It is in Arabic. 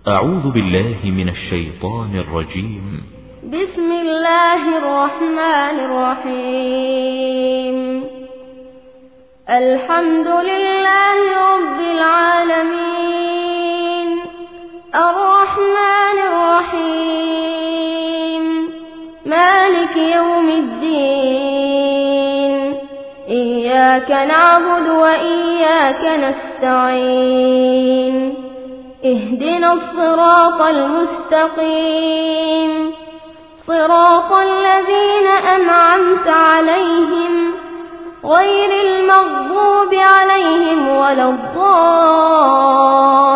أعوذ بالله من الشيطان الرجيم. بسم الله الرحمن الرحيم. الحمد لله رب العالمين الرحمن الرحيم مالك يوم الدين إياك نعبد وإياك نستعين اهدنا الصراط المستقيم صراط الذين أنعمت عليهم غير المغضوب عليهم ولا الضالين.